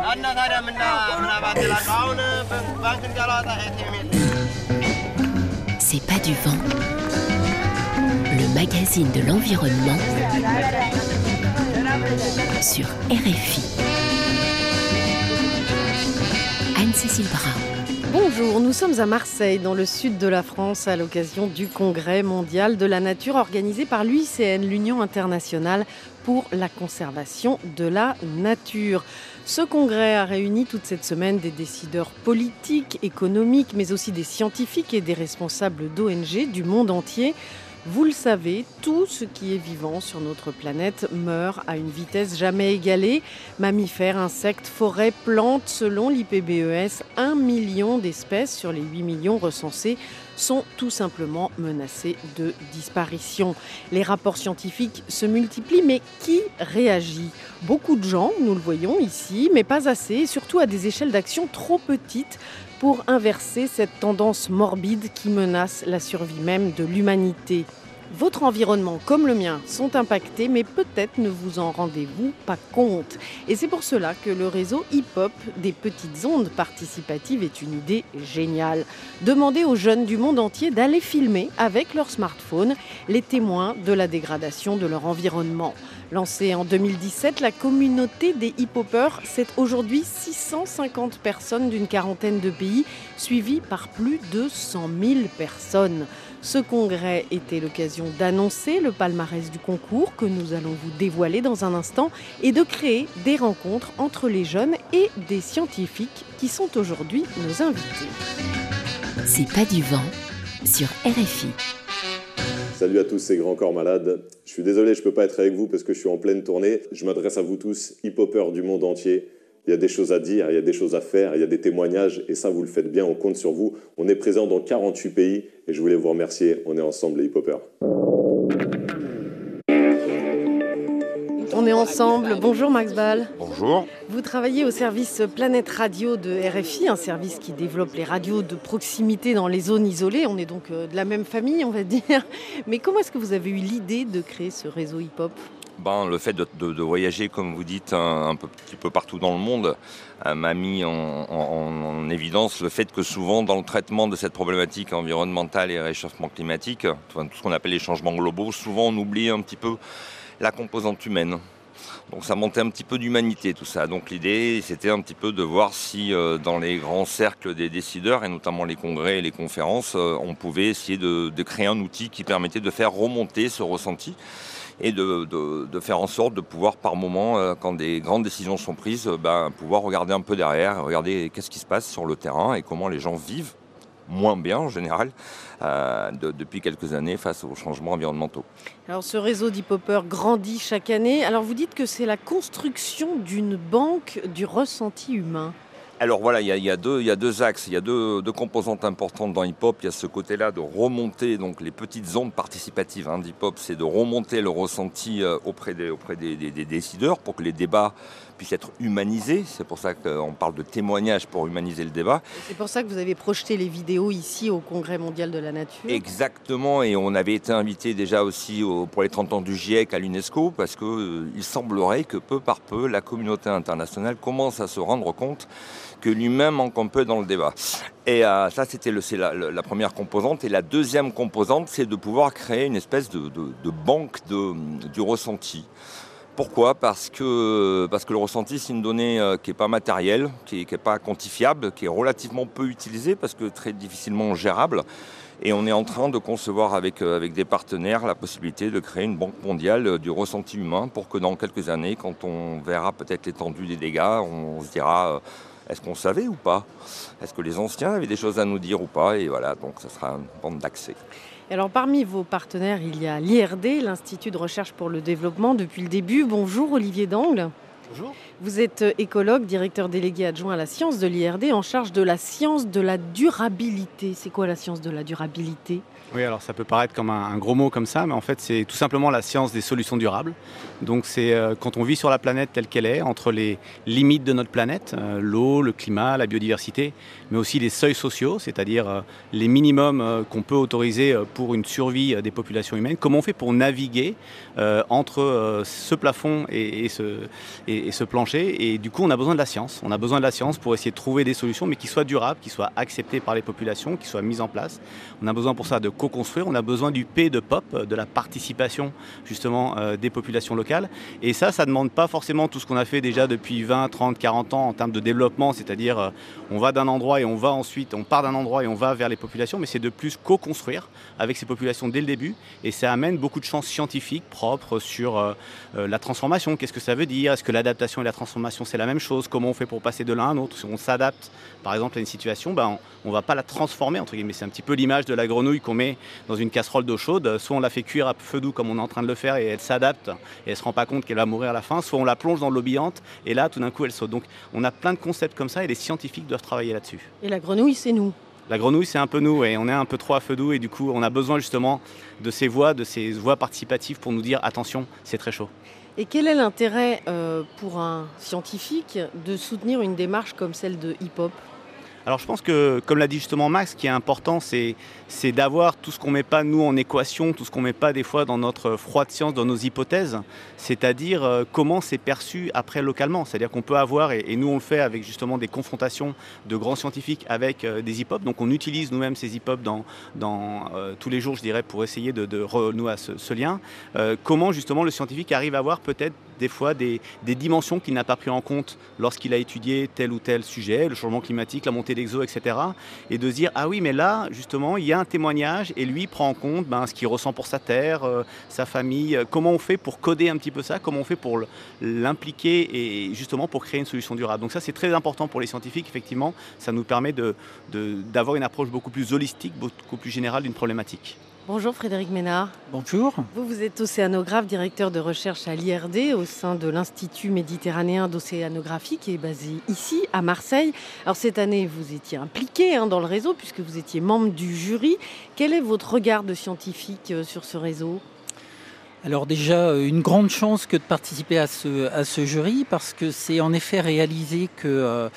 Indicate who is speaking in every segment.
Speaker 1: C'est pas du vent. Le magazine de l'environnement sur RFI. Anne-Cécile Brun.
Speaker 2: Bonjour, nous sommes à Marseille, dans le sud de la France, à l'occasion du Congrès mondial de la nature organisé par l'UICN, l'Union internationale pour la conservation de la nature. Ce congrès a réuni toute cette semaine des décideurs politiques, économiques, mais aussi des scientifiques et des responsables d'ONG du monde entier. Vous le savez, tout ce qui est vivant sur notre planète meurt à une vitesse jamais égalée. Mammifères, insectes, forêts, plantes, selon l'IPBES, 1 million d'espèces sur les 8 millions recensées sont tout simplement menacées de disparition. Les rapports scientifiques se multiplient, mais qui réagit ? Beaucoup de gens, nous le voyons ici, mais pas assez, et surtout à des échelles d'action trop petites pour inverser cette tendance morbide qui menace la survie même de l'humanité. Votre environnement, comme le mien, sont impactés, mais peut-être ne vous en rendez-vous pas compte. Et c'est pour cela que le réseau hip-hop des petites ondes participatives est une idée géniale. Demandez aux jeunes du monde entier d'aller filmer avec leur smartphone les témoins de la dégradation de leur environnement. Lancée en 2017, la communauté des hip-hoppers, c'est aujourd'hui 650 personnes d'une quarantaine de pays, suivies par plus de 100 000 personnes. Ce congrès était l'occasion d'annoncer le palmarès du concours que nous allons vous dévoiler dans un instant et de créer des rencontres entre les jeunes et des scientifiques qui sont aujourd'hui nos invités.
Speaker 1: C'est pas du vent sur RFI.
Speaker 3: Salut à tous ces grands corps malades. Je suis désolé, je ne peux pas être avec vous parce que je suis en pleine tournée. Je m'adresse à vous tous, hip-hoppers du monde entier. Il y a des choses à dire, il y a des choses à faire, il y a des témoignages et ça vous le faites bien, on compte sur vous. On est présent dans 48 pays et je voulais vous remercier. On est ensemble les hip-hoppers.
Speaker 2: On est ensemble. Bonjour Max Ball.
Speaker 4: Bonjour.
Speaker 2: Vous travaillez au service Planète Radio de RFI, un service qui développe les radios de proximité dans les zones isolées. On est donc de la même famille, on va dire. Mais comment est-ce que vous avez eu l'idée de créer ce réseau hip-hop ?
Speaker 4: Le fait de voyager, comme vous dites, un petit peu partout dans le monde, m'a mis en évidence le fait que souvent, dans le traitement de cette problématique environnementale et réchauffement climatique, tout ce qu'on appelle les changements globaux, souvent on oublie un petit peu la composante humaine. Donc ça montait un petit peu d'humanité tout ça. Donc l'idée c'était un petit peu de voir si dans les grands cercles des décideurs, et notamment les congrès et les conférences, on pouvait essayer de créer un outil qui permettait de faire remonter ce ressenti et de faire en sorte de pouvoir par moment, quand des grandes décisions sont prises, pouvoir regarder un peu derrière, regarder qu'est-ce qui se passe sur le terrain et comment les gens vivent moins bien en général depuis quelques années face aux changements environnementaux.
Speaker 2: Alors ce réseau d'hip-hoppers grandit chaque année. Alors vous dites que c'est la construction d'une banque du ressenti humain.
Speaker 4: Alors voilà, il y a deux axes, il y a deux composantes importantes dans hip-hop. Il y a ce côté-là de remonter donc les petites ondes participatives d'hip-hop, c'est de remonter le ressenti auprès des décideurs pour que les débats puissent être humanisés. C'est pour ça qu'on parle de témoignage pour humaniser le débat.
Speaker 2: C'est pour ça que vous avez projeté les vidéos ici au Congrès mondial de la nature.
Speaker 4: Exactement, et on avait été invité déjà aussi pour les 30 ans du GIEC à l'UNESCO parce qu'il semblerait que peu par peu la communauté internationale commence à se rendre compte que lui-même manque un peu dans le débat. Et ça, c'est la première composante. Et la deuxième composante, c'est de pouvoir créer une espèce de banque du ressenti. Pourquoi ? Parce que le ressenti, c'est une donnée qui n'est pas matérielle, qui n'est pas quantifiable, qui est relativement peu utilisée parce que très difficilement gérable. Et on est en train de concevoir avec des partenaires la possibilité de créer une banque mondiale du ressenti humain pour que dans quelques années, quand on verra peut-être l'étendue des dégâts, on se dira... Est-ce qu'on savait ou pas ? Est-ce que les anciens avaient des choses à nous dire ou pas ? Et voilà, donc ça sera une bande d'accès.
Speaker 2: Alors parmi vos partenaires, il y a l'IRD, l'Institut de recherche pour le développement, depuis le début. Bonjour Olivier Dangle.
Speaker 5: Bonjour.
Speaker 2: Vous êtes écologue, directeur délégué adjoint à la science de l'IRD, en charge de la science de la durabilité. C'est quoi la science de la durabilité ?
Speaker 5: Oui, alors ça peut paraître comme un gros mot comme ça, mais en fait c'est tout simplement la science des solutions durables. Donc c'est quand on vit sur la planète telle qu'elle est, entre les limites de notre planète, l'eau, le climat, la biodiversité, mais aussi les seuils sociaux, c'est-à-dire les minimums qu'on peut autoriser pour une survie des populations humaines. Comment on fait pour naviguer entre ce plafond et et ce plancher. Et du coup, on a besoin de la science. On a besoin de la science pour essayer de trouver des solutions, mais qui soient durables, qui soient acceptées par les populations, qui soient mises en place. On a besoin pour ça de co-construire. On a besoin du P de POP, de la participation justement des populations locales. Et ça ne demande pas forcément tout ce qu'on a fait déjà depuis 20, 30, 40 ans en termes de développement, c'est-à-dire on va d'un endroit et on part d'un endroit et on va vers les populations, mais c'est de plus co-construire avec ces populations dès le début. Et ça amène beaucoup de champs scientifiques propres sur la transformation. Qu'est-ce que ça veut dire? Est-ce que l'adaptation et la transformation c'est la même chose? Comment on fait pour passer de l'un à un autre? Si on s'adapte par exemple à une situation, on ne va pas la transformer entre guillemets. C'est un petit peu l'image de la grenouille qu'on met dans une casserole d'eau chaude. Soit on la fait cuire à feu doux comme on est en train de le faire et elle s'adapte et elle ne se rend pas compte qu'elle va mourir à la fin. Soit on la plonge dans l'eau bouillante et là tout d'un coup elle saute. Donc on a plein de concepts comme ça et les scientifiques doivent travailler là-dessus.
Speaker 2: Et la grenouille, c'est nous.
Speaker 5: La grenouille, c'est un peu nous et on est un peu trop à feu doux et du coup on a besoin justement de ces voix participatives pour nous dire attention, c'est très chaud.
Speaker 2: Et quel est l'intérêt pour un scientifique de soutenir une démarche comme celle de Hip-Hop ?
Speaker 5: Alors je pense que, comme l'a dit justement Max, ce qui est important, c'est d'avoir tout ce qu'on ne met pas nous en équation, tout ce qu'on ne met pas des fois dans notre froide science, dans nos hypothèses, c'est-à-dire comment c'est perçu après localement. C'est-à-dire qu'on peut avoir, et nous on le fait avec justement des confrontations de grands scientifiques avec des hip-hop, donc on utilise nous-mêmes ces hip-hop dans tous les jours, je dirais, pour essayer de renouer ce lien. Comment justement le scientifique arrive à avoir peut-être des fois des dimensions qu'il n'a pas pris en compte lorsqu'il a étudié tel ou tel sujet, le changement climatique, la montée d'exo, etc. Et de se dire, ah oui, mais là, justement, il y a un témoignage et lui prend en compte ce qu'il ressent pour sa terre, sa famille. Comment on fait pour coder un petit peu ça? Comment on fait pour l'impliquer et justement pour créer une solution durable? Donc ça, c'est très important pour les scientifiques. Effectivement, ça nous permet d'avoir une approche beaucoup plus holistique, beaucoup plus générale d'une problématique.
Speaker 2: Bonjour Frédéric Ménard.
Speaker 6: Bonjour.
Speaker 2: Vous êtes océanographe, directeur de recherche à l'IRD au sein de l'Institut méditerranéen d'océanographie qui est basé ici à Marseille. Alors cette année, vous étiez impliqué dans le réseau puisque vous étiez membre du jury. Quel est votre regard de scientifique sur ce réseau ?
Speaker 6: Alors déjà, une grande chance que de participer à ce jury parce que c'est en effet réalisé que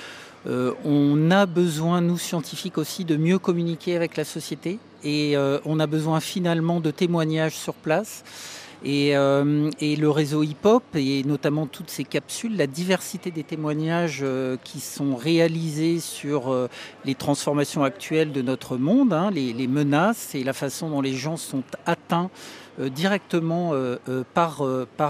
Speaker 6: on a besoin, nous scientifiques aussi, de mieux communiquer avec la société et on a besoin finalement de témoignages sur place. Et le réseau Hip-Hop et notamment toutes ces capsules, la diversité des témoignages qui sont réalisés sur les transformations actuelles de notre monde, les menaces et la façon dont les gens sont atteints directement par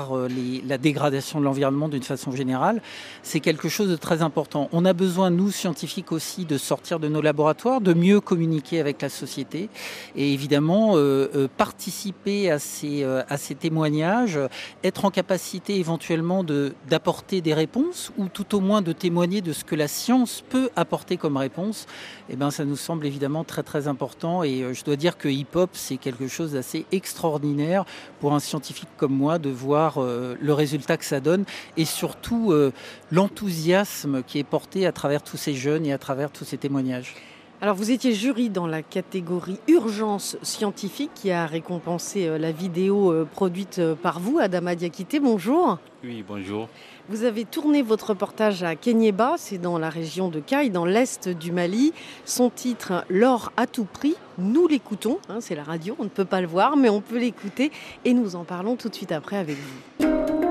Speaker 6: la dégradation de l'environnement d'une façon générale, c'est quelque chose de très important. On a besoin, nous, scientifiques aussi, de sortir de nos laboratoires, de mieux communiquer avec la société et évidemment participer à ces témoignages, être en capacité éventuellement d'apporter des réponses ou tout au moins de témoigner de ce que la science peut apporter comme réponse. Ça nous semble évidemment très très important et je dois dire que Hip-Hop, c'est quelque chose d'assez extraordinaire pour un scientifique comme moi de voir le résultat que ça donne et surtout l'enthousiasme qui est porté à travers tous ces jeunes et à travers tous ces témoignages.
Speaker 2: Alors vous étiez jury dans la catégorie urgence scientifique qui a récompensé la vidéo produite par vous, Adama Diakité. Bonjour.
Speaker 7: Oui, bonjour.
Speaker 2: Vous avez tourné votre reportage à Kéniéba, c'est dans la région de Kayes, dans l'est du Mali. Son titre, L'or à tout prix. Nous l'écoutons, c'est la radio, on ne peut pas le voir, mais on peut l'écouter et nous en parlons tout de suite après avec vous.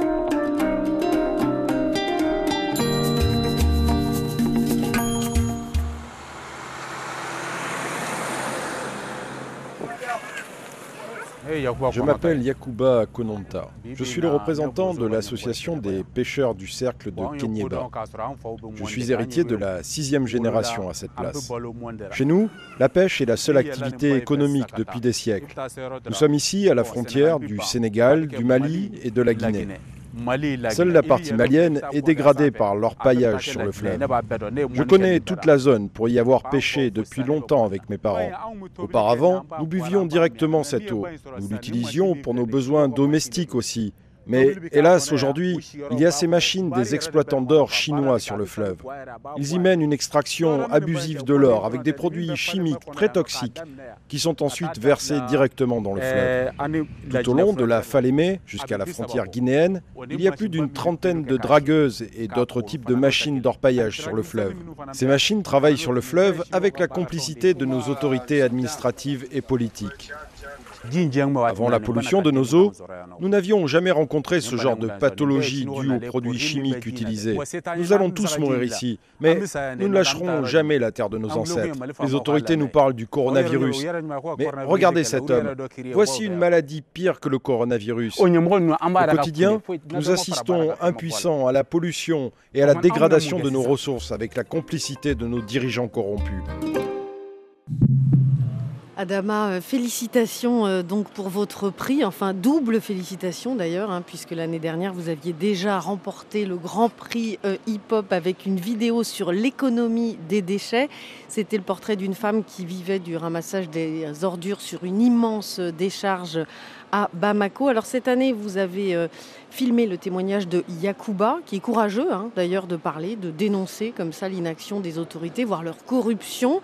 Speaker 8: Je m'appelle Yacouba Kononta. Je suis le représentant de l'association des pêcheurs du cercle de Kéniéba. Je suis héritier de la 6e génération à cette place. Chez nous, la pêche est la seule activité économique depuis des siècles. Nous sommes ici à la frontière du Sénégal, du Mali et de la Guinée. Seule la partie malienne est dégradée par l'orpaillage sur le fleuve. Je connais toute la zone pour y avoir pêché depuis longtemps avec mes parents. Auparavant, nous buvions directement cette eau. Nous l'utilisions pour nos besoins domestiques aussi. Mais hélas, aujourd'hui, il y a ces machines des exploitants d'or chinois sur le fleuve. Ils y mènent une extraction abusive de l'or avec des produits chimiques très toxiques qui sont ensuite versés directement dans le fleuve. Tout au long de la Falémé, jusqu'à la frontière guinéenne, il y a plus d'une trentaine de dragueuses et d'autres types de machines d'orpaillage sur le fleuve. Ces machines travaillent sur le fleuve avec la complicité de nos autorités administratives et politiques. Avant la pollution de nos eaux, nous n'avions jamais rencontré ce genre de pathologie due aux produits chimiques utilisés. Nous allons tous mourir ici, mais nous ne lâcherons jamais la terre de nos ancêtres. Les autorités nous parlent du coronavirus. Mais regardez cet homme. Voici une maladie pire que le coronavirus. Au quotidien, nous assistons impuissants à la pollution et à la dégradation de nos ressources avec la complicité de nos dirigeants corrompus.
Speaker 2: Adama, félicitations donc pour votre prix, enfin double félicitations d'ailleurs, puisque l'année dernière vous aviez déjà remporté le Grand Prix hip-hop avec une vidéo sur l'économie des déchets. C'était le portrait d'une femme qui vivait du ramassage des ordures sur une immense décharge à Bamako. Alors cette année, vous avez filmé le témoignage de Yacouba, qui est courageux d'ailleurs de parler, de dénoncer comme ça l'inaction des autorités, voire leur corruption.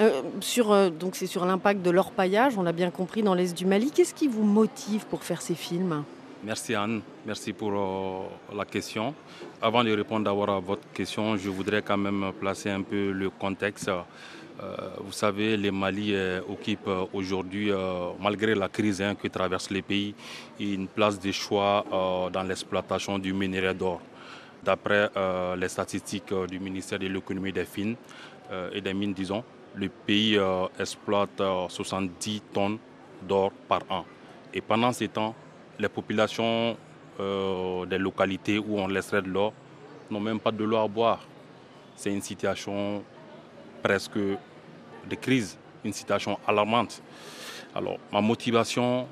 Speaker 2: Donc c'est sur l'impact de l'orpaillage, on l'a bien compris, dans l'est du Mali. Qu'est-ce qui vous motive pour faire ces films ?
Speaker 7: Merci Anne, merci pour la question. Avant de répondre d'abord à votre question, je voudrais quand même placer un peu le contexte. Vous savez, le Mali occupe aujourd'hui, malgré la crise que traverse le pays, une place de choix dans l'exploitation du minerai d'or. D'après les statistiques du ministère de l'économie et des mines, disons, le pays exploite 70 tonnes d'or par an. Et pendant ce temps, les populations des localités où on laisserait de l'or n'ont même pas de l'eau à boire. C'est une situation presque de crise, une situation alarmante. Alors, ma motivation,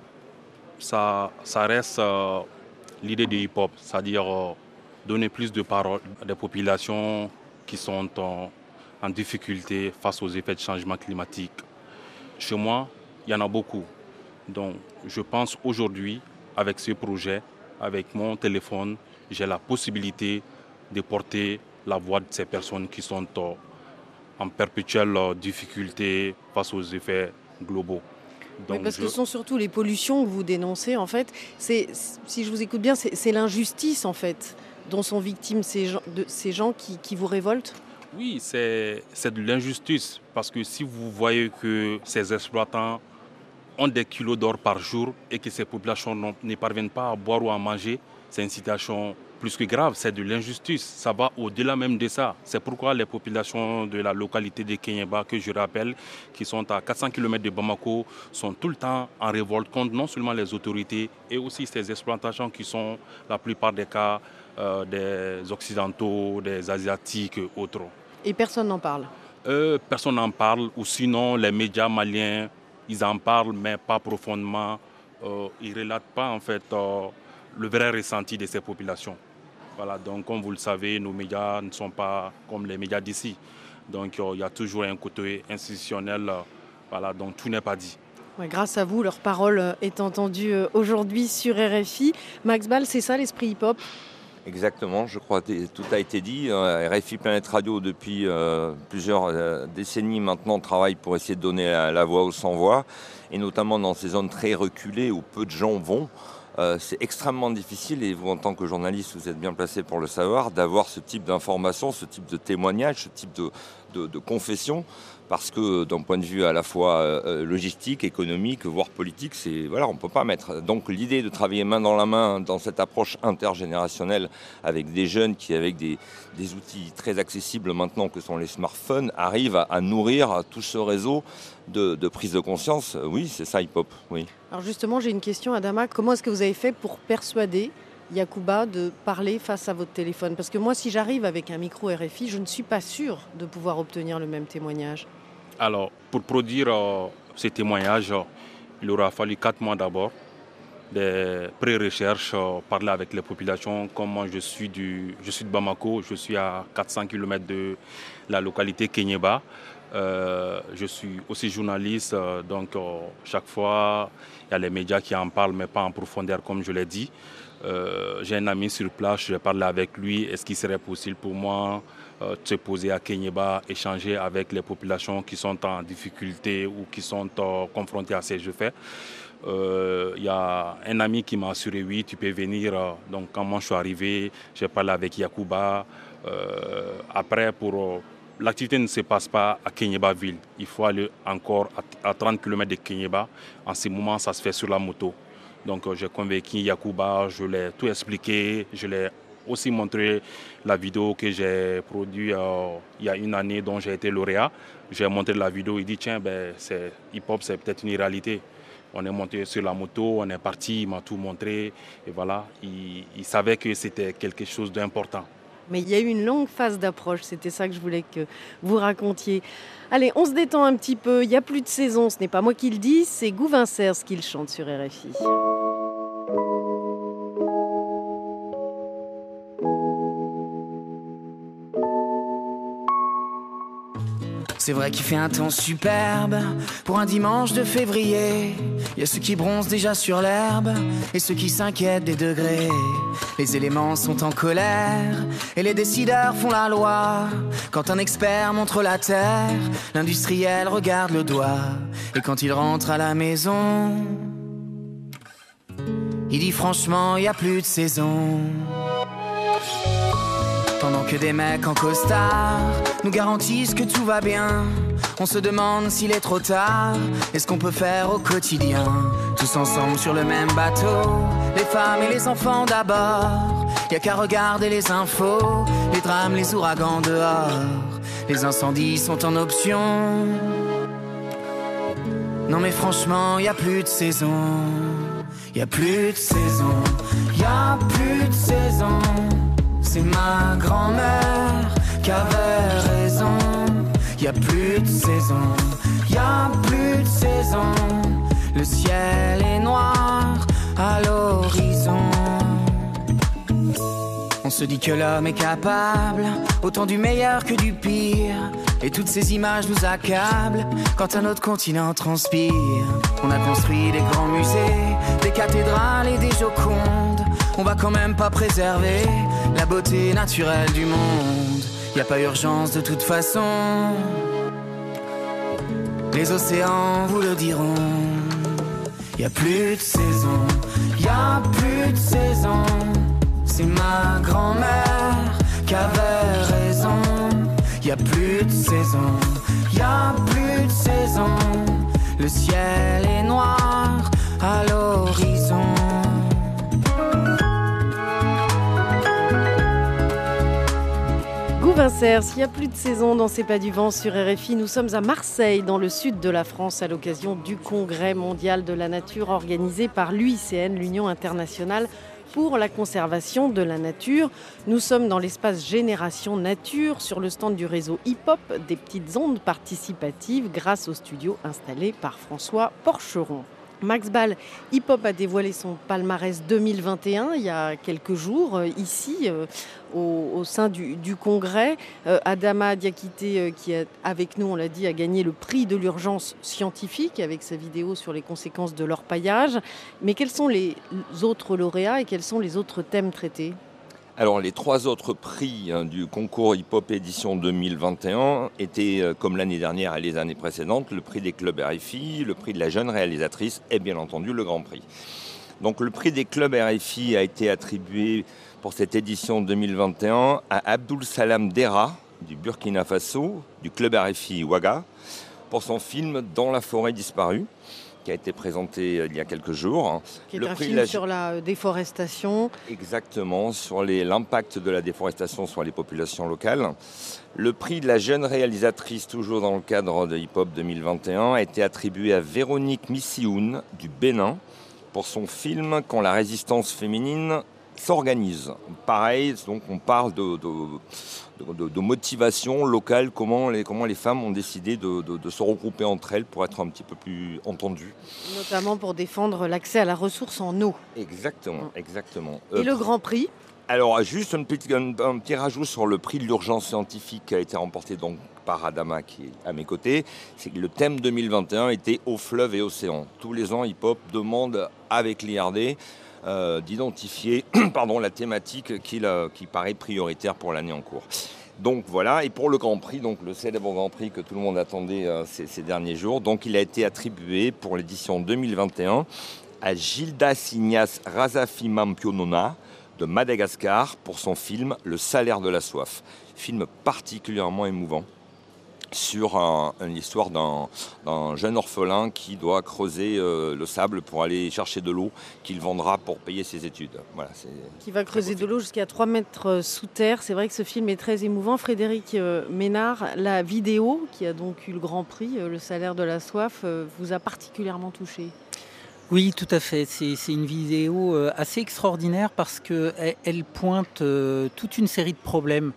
Speaker 7: ça reste l'idée du hip-hop, c'est-à-dire donner plus de parole à des populations qui sont en difficulté face aux effets de changement climatique. Chez moi, il y en a beaucoup. Donc, je pense aujourd'hui, avec ce projet, avec mon téléphone, j'ai la possibilité de porter la voix de ces personnes qui sont en perpétuelle difficulté face aux effets globaux.
Speaker 2: Donc oui, parce que ce sont surtout les pollutions que vous dénoncez, en fait. Si je vous écoute bien, c'est l'injustice, en fait, dont sont victimes ces gens qui vous révoltent.
Speaker 7: Oui, c'est de l'injustice, parce que si vous voyez que ces exploitants ont des kilos d'or par jour et que ces populations ne parviennent pas à boire ou à manger, c'est une situation plus que grave, c'est de l'injustice. Ça va au-delà même de ça. C'est pourquoi les populations de la localité de Kenyeba, que je rappelle, qui sont à 400 km de Bamako, sont tout le temps en révolte contre non seulement les autorités et aussi ces exploitations qui sont, la plupart des cas, des Occidentaux, des Asiatiques et autres.
Speaker 2: Et personne n'en parle ?
Speaker 7: Personne n'en parle, ou sinon les médias maliens, ils en parlent, mais pas profondément. Ils ne relatent pas en fait le vrai ressenti de ces populations. Voilà, donc comme vous le savez, nos médias ne sont pas comme les médias d'ici. Donc il y a toujours un côté institutionnel, voilà, donc tout n'est pas dit.
Speaker 2: Ouais, grâce à vous, leur parole est entendue aujourd'hui sur RFI. Max Ball, c'est ça l'esprit hip-hop ?
Speaker 4: Exactement, je crois que tout a été dit. RFI Planète Radio, depuis plusieurs décennies maintenant, travaille pour essayer de donner la voix aux sans-voix, et notamment dans ces zones très reculées où peu de gens vont. C'est extrêmement difficile, et vous, en tant que journaliste, vous êtes bien placé pour le savoir, d'avoir ce type d'information, ce type de témoignage, ce type de confession, parce que d'un point de vue à la fois logistique, économique, voire politique, on ne peut pas mettre. Donc l'idée de travailler main dans la main dans cette approche intergénérationnelle avec des jeunes qui, avec des outils très accessibles maintenant que sont les smartphones, arrivent à nourrir tout ce réseau de prise de conscience. Oui, c'est ça hip-hop, oui.
Speaker 2: Alors justement, j'ai une question, Adama. Comment est-ce que vous avez fait pour persuader Yacouba de parler face à votre téléphone ? Parce que moi, si j'arrive avec un micro RFI, je ne suis pas sûre de pouvoir obtenir le même témoignage.
Speaker 7: Alors, pour produire ces témoignages, il aura fallu 4 mois d'abord, des pré-recherches, parler avec les populations. Comme moi, je suis de Bamako, je suis à 400 km de la localité Kenyeba. Je suis aussi journaliste, donc chaque fois, il y a les médias qui en parlent, mais pas en profondeur, comme je l'ai dit. J'ai un ami sur place, je vais parler avec lui. Est-ce qu'il serait possible pour moi de se poser à Kenyeba, échanger avec les populations qui sont en difficulté ou qui sont confrontées à ces faits? Il y a un ami qui m'a assuré, oui, tu peux venir. Donc quand moi je suis arrivé, j'ai parlé avec Yacouba. Après, pour l'activité ne se passe pas à Kéniéba ville. Il faut aller encore à 30 km de Kéniéba. En ce moment, ça se fait sur la moto. Donc j'ai convaincu Yacouba, je l'ai tout expliqué, je l'ai aussi montré la vidéo que j'ai produite il y a une année dont j'ai été lauréat. J'ai montré la vidéo, il dit tiens, hip-hop c'est peut-être une réalité. On est monté sur la moto, on est parti, il m'a tout montré et voilà, il savait que c'était quelque chose d'important.
Speaker 2: Mais il y a eu une longue phase d'approche, c'était ça que je voulais que vous racontiez. Allez, on se détend un petit peu, il n'y a plus de saison, ce n'est pas moi qui le dis, c'est Gouvin Serres qui le chante sur RFI.
Speaker 9: C'est vrai qu'il fait un temps superbe pour un dimanche de février. Il y a ceux qui bronzent déjà sur l'herbe et ceux qui s'inquiètent des degrés. Les éléments sont en colère et les décideurs font la loi. Quand un expert montre la terre, l'industriel regarde le doigt. Et quand il rentre à la maison, il dit franchement, il n'y a plus de saison. Pendant que des mecs en costard nous garantissent que tout va bien, on se demande s'il est trop tard et ce qu'on peut faire au quotidien. Tous ensemble sur le même bateau, les femmes et les enfants d'abord. Y'a qu'à regarder les infos, les drames, les ouragans dehors. Les incendies sont en option. Non mais franchement, y a plus de saison. Y a plus de saison. Y a plus de saison. C'est ma grand-mère qui avait raison. Y a plus de saison, y a plus de saison. Le ciel est noir à l'horizon. On se dit que l'homme est capable autant du meilleur que du pire. Et toutes ces images nous accablent quand un autre continent transpire. On a construit des grands musées, des cathédrales et des jocondes. On va quand même pas préserver la beauté naturelle du monde. Y a pas urgence de toute façon. Les océans vous le diront. Y a plus de saison, y a plus de saison. C'est ma grand-mère qui avait raison. Y a plus de saison, y a plus de saison. Le ciel est noir à l'horizon.
Speaker 2: Gouvin Serres, il n'y a plus de saison dans C'est pas du vent sur RFI. Nous sommes à Marseille, dans le sud de la France, à l'occasion du Congrès mondial de la nature organisé par l'UICN, l'Union internationale pour la conservation de la nature. Nous sommes dans l'espace Génération Nature, sur le stand du réseau Hip-Hop, des petites ondes participatives, grâce au studio installé par François Porcheron. Max Ball, Hip-Hop a dévoilé son palmarès 2021 il y a quelques jours, ici, au sein du Congrès. Adama Diakité, qui est avec nous, on l'a dit, a gagné le prix de l'urgence scientifique avec sa vidéo sur les conséquences de l'orpaillage. Mais quels sont les autres lauréats et quels sont les autres thèmes traités ?
Speaker 4: Alors, les 3 autres prix du concours hip-hop édition 2021 étaient, comme l'année dernière et les années précédentes, le prix des clubs RFI, le prix de la jeune réalisatrice et bien entendu le Grand Prix. Donc, le prix des clubs RFI a été attribué pour cette édition 2021 à Abdoul Salam Dera du Burkina Faso, du club RFI Ouaga, pour son film « Dans la forêt disparue », qui a été présenté il y a quelques jours.
Speaker 2: Qui est un film sur la déforestation.
Speaker 4: Exactement, sur l'impact de la déforestation sur les populations locales. Le prix de la jeune réalisatrice, toujours dans le cadre de Hip Hop 2021, a été attribué à Véronique Missioun du Bénin pour son film « Quand la résistance féminine s'organise ». Pareil, donc on parle de motivation locale, comment les femmes ont décidé de se regrouper entre elles pour être un petit peu plus entendues.
Speaker 2: Notamment pour défendre l'accès à la ressource en eau.
Speaker 4: Exactement, exactement.
Speaker 2: Et le Grand Prix ?
Speaker 4: Alors, juste un petit rajout sur le prix de l'urgence scientifique qui a été remporté donc par Adama, qui est à mes côtés. C'est que le thème 2021 était « Eau, fleuve et océan ». Tous les ans, Hip Hop demande avec l'IRD d'identifier la thématique qui paraît prioritaire pour l'année en cours. Donc voilà, et pour le Grand Prix, donc le célèbre Grand Prix que tout le monde attendait ces derniers jours, donc il a été attribué pour l'édition 2021 à Gildas Ignace Razafimampionona de Madagascar pour son film « Le salaire de la soif ». Film particulièrement émouvant. sur une histoire d'un jeune orphelin qui doit creuser le sable pour aller chercher de l'eau qu'il vendra pour payer ses études. Voilà,
Speaker 2: qui va creuser de l'eau jusqu'à 3 mètres sous terre. C'est vrai que ce film est très émouvant. Frédéric Ménard, la vidéo qui a donc eu le grand prix, Le salaire de la soif, vous a particulièrement touché.
Speaker 6: Oui, tout à fait. C'est une vidéo assez extraordinaire parce qu'elle pointe toute une série de problèmes.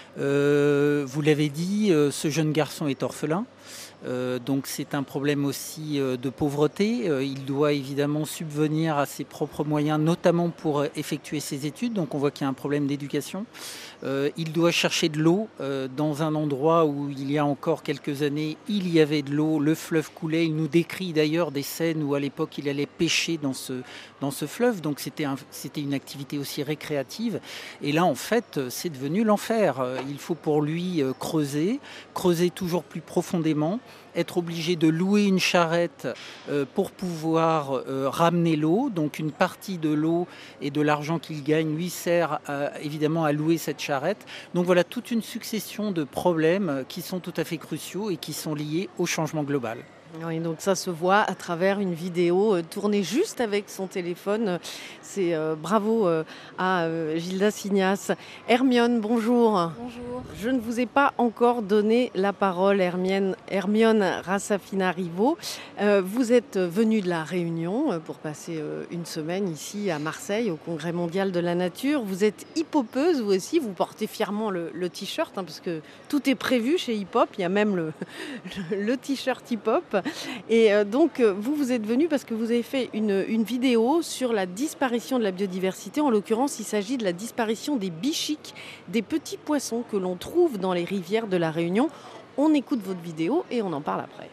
Speaker 6: Vous l'avez dit, ce jeune garçon est orphelin. Donc c'est un problème aussi de pauvreté. Il doit évidemment subvenir à ses propres moyens, notamment pour effectuer ses études. Donc on voit qu'il y a un problème d'éducation. Il doit chercher de l'eau dans un endroit où il y a encore quelques années, il y avait de l'eau, le fleuve coulait. Il nous décrit d'ailleurs des scènes où à l'époque il allait pêcher dans ce fleuve. Donc c'était une activité aussi récréative. Et là en fait c'est devenu l'enfer. Il faut pour lui creuser toujours plus profondément, être obligé de louer une charrette pour pouvoir ramener l'eau. Donc une partie de l'eau et de l'argent qu'il gagne lui sert évidemment à louer cette charrette. Donc voilà toute une succession de problèmes qui sont tout à fait cruciaux et qui sont liés au changement global.
Speaker 2: Oui, donc ça se voit à travers une vidéo tournée juste avec son téléphone. C'est bravo à Gilda Signas. Hermione, bonjour.
Speaker 10: Bonjour.
Speaker 2: Je ne vous ai pas encore donné la parole, Hermione Rassafina-Rivaux. Vous êtes venue de La Réunion pour passer une semaine ici à Marseille au Congrès mondial de la nature. Vous êtes hip-hopeuse, vous aussi, vous portez fièrement le t-shirt parce que tout est prévu chez Hip Hop. Il y a même le t-shirt hip-hop. Et donc, vous êtes venu parce que vous avez fait une vidéo sur la disparition de la biodiversité. En l'occurrence, il s'agit de la disparition des bichiques, des petits poissons que l'on trouve dans les rivières de La Réunion. On écoute votre vidéo et on en parle après.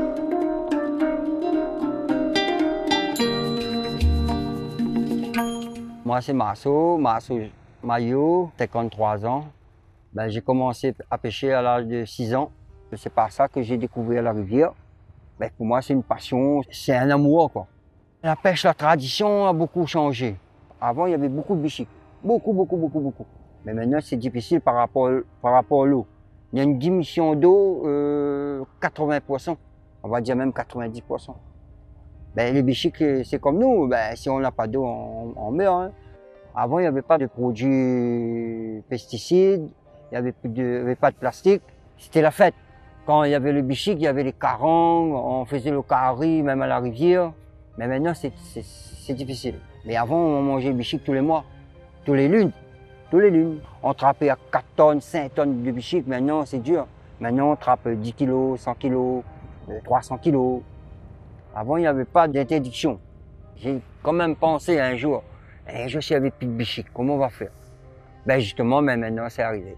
Speaker 11: Moi, c'est Masso Maillot, 53 ans. J'ai commencé à pêcher à l'âge de 6 ans. C'est par ça que j'ai découvert la rivière. Pour moi, c'est une passion, c'est un amour, quoi. La pêche, la tradition a beaucoup changé. Avant, il y avait beaucoup de bichiques. Beaucoup. Mais maintenant, c'est difficile par rapport à l'eau. Il y a une diminution d'eau, 80%. On va dire même 90%. Les bichiques, c'est comme nous. Si on n'a pas d'eau, on meurt. Hein. Avant, il n'y avait pas de produits pesticides. Il n'y avait pas de plastique. C'était la fête. Quand il y avait le bichique, il y avait les carangues, on faisait le carry même à la rivière. Mais maintenant, c'est difficile. Mais avant, on mangeait le bichique tous les mois, tous les lunes. On trappait à 4 tonnes, 5 tonnes de bichique. Maintenant, c'est dur. Maintenant, on trappe 10 kilos, 100 kilos, 300 kilos. Avant, il n'y avait pas d'interdiction. J'ai quand même pensé un jour s'il n'y avait plus de bichique, comment on va faire? Justement, mais maintenant, c'est arrivé.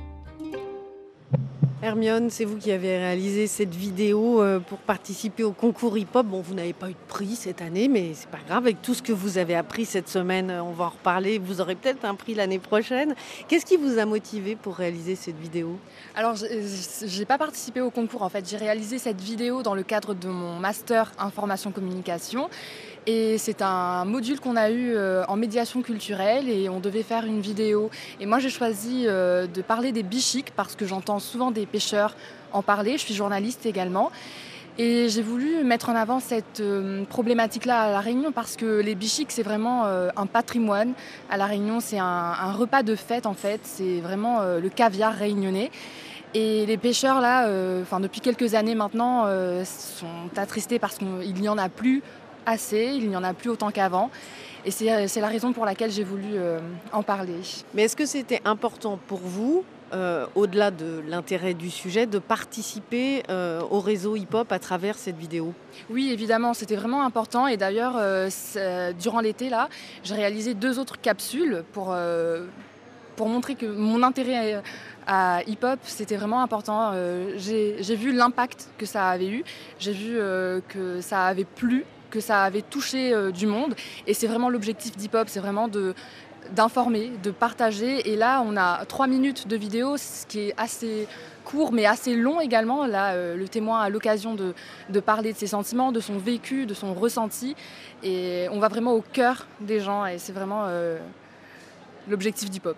Speaker 2: Hermione, c'est vous qui avez réalisé cette vidéo pour participer au concours hip-hop. Bon, vous n'avez pas eu de prix cette année, mais c'est pas grave. Avec tout ce que vous avez appris cette semaine, on va en reparler. Vous aurez peut-être un prix l'année prochaine. Qu'est-ce qui vous a motivé pour réaliser cette vidéo?
Speaker 10: Alors, j'ai pas participé au concours. En fait, j'ai réalisé cette vidéo dans le cadre de mon master information-communication. Et c'est un module qu'on a eu en médiation culturelle et on devait faire une vidéo. Et moi, j'ai choisi de parler des bichiques parce que j'entends souvent des pêcheurs en parler. Je suis journaliste également. Et j'ai voulu mettre en avant cette problématique-là à La Réunion parce que les bichiques, c'est vraiment un patrimoine. À La Réunion, c'est un repas de fête en fait. C'est vraiment le caviar réunionnais. Et les pêcheurs, là, depuis quelques années maintenant, sont attristés parce qu'il n'y en a plus assez, il n'y en a plus autant qu'avant. Et c'est la raison pour laquelle j'ai voulu en parler.
Speaker 2: Mais est-ce que c'était important pour vous, au-delà de l'intérêt du sujet, de participer au réseau hip-hop à travers cette vidéo?
Speaker 10: Oui, évidemment, c'était vraiment important. Et d'ailleurs, durant l'été, là, j'ai réalisé 2 autres capsules pour montrer que mon intérêt à hip-hop, c'était vraiment important. J'ai vu l'impact que ça avait eu. J'ai vu que ça avait plu, que ça avait touché du monde. Et c'est vraiment l'objectif d'hip-hop, c'est vraiment d'informer, de partager. Et là, on a 3 minutes de vidéo, ce qui est assez court, mais assez long également. Là, le témoin a l'occasion de parler de ses sentiments, de son vécu, de son ressenti. Et on va vraiment au cœur des gens. Et c'est vraiment l'objectif d'hip-hop.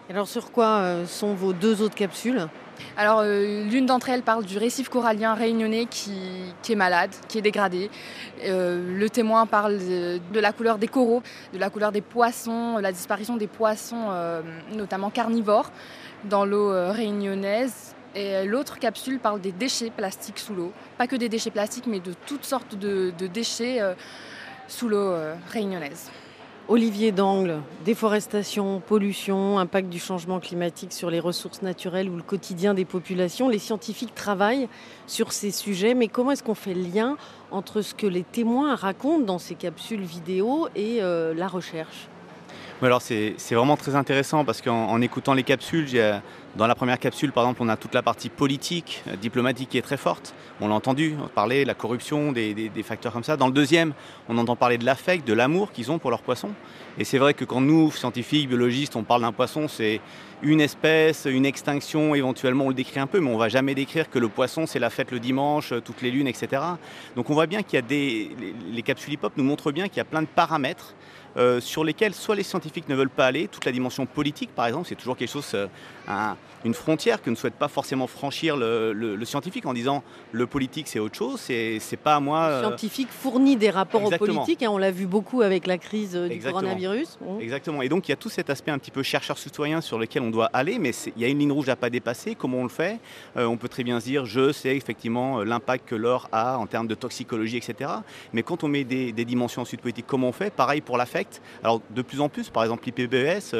Speaker 2: Alors sur quoi sont vos 2 autres capsules ?
Speaker 10: Alors, l'une d'entre elles parle du récif corallien réunionnais qui est malade, qui est dégradé. Le témoin parle de la couleur des coraux, de la couleur des poissons, la disparition des poissons, notamment carnivores, dans l'eau réunionnaise. Et l'autre capsule parle des déchets plastiques sous l'eau. Pas que des déchets plastiques, mais de toutes sortes de déchets sous l'eau réunionnaise.
Speaker 2: Olivier Dangle, déforestation, pollution, impact du changement climatique sur les ressources naturelles ou le quotidien des populations. Les scientifiques travaillent sur ces sujets, mais comment est-ce qu'on fait le lien entre ce que les témoins racontent dans ces capsules vidéo et la recherche ?
Speaker 5: Alors c'est vraiment très intéressant parce qu'en écoutant les capsules, dans la première capsule par exemple on a toute la partie politique, diplomatique qui est très forte. On l'a entendu parler de la corruption, des facteurs comme ça. Dans le deuxième, on entend parler de l'affect, de l'amour qu'ils ont pour leurs poissons. Et c'est vrai que quand nous, scientifiques, biologistes, on parle d'un poisson, c'est une espèce, une extinction, éventuellement on le décrit un peu, mais on ne va jamais décrire que le poisson c'est la fête le dimanche, toutes les lunes, etc. Donc on voit bien qu'il y a les capsules hip-hop nous montrent bien qu'il y a plein de paramètres sur lesquels soit les scientifiques ne veulent pas aller, toute la dimension politique par exemple, c'est toujours quelque chose, une frontière que ne souhaite pas forcément franchir le scientifique en disant le politique c'est autre chose, c'est pas à moi.
Speaker 2: Le scientifique fournit des rapports
Speaker 5: Exactement.
Speaker 2: aux politiques, on l'a vu beaucoup avec la crise du coronavirus.
Speaker 5: Exactement, et donc il y a tout cet aspect un petit peu chercheur-citoyen sur lequel on doit aller, mais il y a une ligne rouge à pas dépasser, comment on le fait on peut très bien se dire je sais effectivement l'impact que l'or a en termes de toxicologie, etc. Mais quand on met des dimensions ensuite politiques, comment on fait ? Pareil pour l'affect. Alors de plus en plus, par exemple l'IPBES,